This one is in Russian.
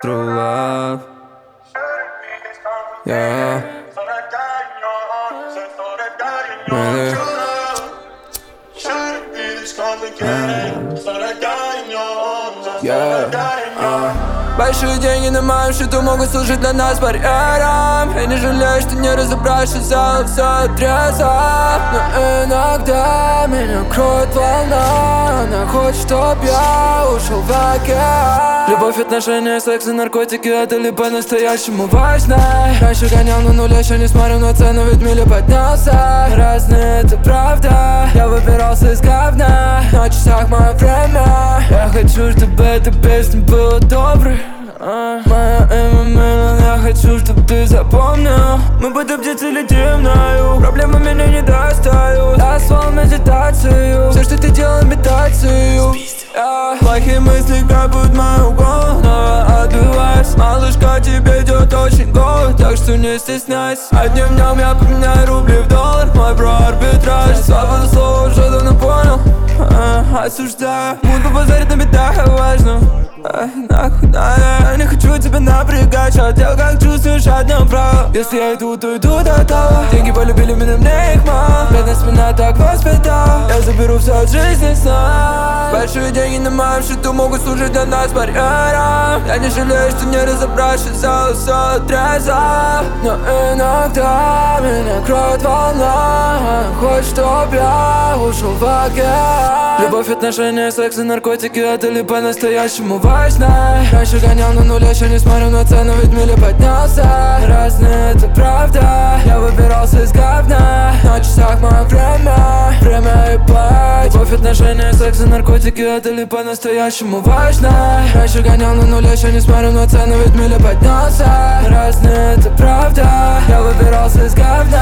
True love, yeah. Really? Большие деньги на моем счету могут служить для нас барьером. Я не жалею, что не разобравшись, взял все отрезал. Но иногда меня кроет волна. Она хочет, чтоб я ушел в океан. Любовь, отношения, секс и наркотики — это ли по-настоящему важно? Раньше гонял на нуле, еще не смотрю на цену, ведь мили поднялся. Разные, это правда. Я выбирался из говна. На часах мое время. Я хочу, чтобы эта песня была доброй. Моя имя, я хочу, чтобы ты запомнил. Мы будто птицы летим на юг. Проблемы меня не достают. Я свел медитацию. Все, что ты делал, имитацию. Плохие мысли капают в мою голову, но отбиваюсь. Малышка, тебе идет очень голод, так что не стесняйся. Одним днем я поменяю рубли в доллар. Мой про арбитраж. Свободу слова уже давно понял. Осуждаю, буду базарить на бедах, а важно. Нахуй надо, я не хочу тебя напрягать. Хотел, как чувствуешь, одним право. Если я иду, то иду до того. Деньги полюбили меня, мне их мало. Бедность меня так воспитал. Я заберу все от жизни снова. Большие деньги на моем счету могут служить для нас барьером. Я не жалею, что не разобравшись, взял все отрезал. Но иногда меня кроет волна. Хочет, чтоб я ушел в океан. Любовь, отношения, секс и наркотики — это ли по-настоящему важно? Раньше гонял на нуле, еще не смотрю на цену, ведь мили поднялся. Разные, это правда. Я выбирался из говна. На часах мое время. Время и платье. Любовь, отношения, секс и наркотики — это ли по-настоящему важно? Раньше гонял на нуле, еще не смотрю на цену, ведь мили поднялся. Разные, это правда. Я выбирался из говна.